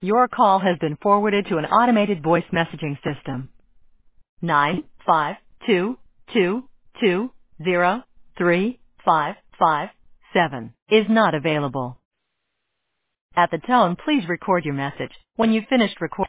Your call has been forwarded to an automated voice messaging system. 95222035557 is not available. At the tone, please record your message. When you've finished recording,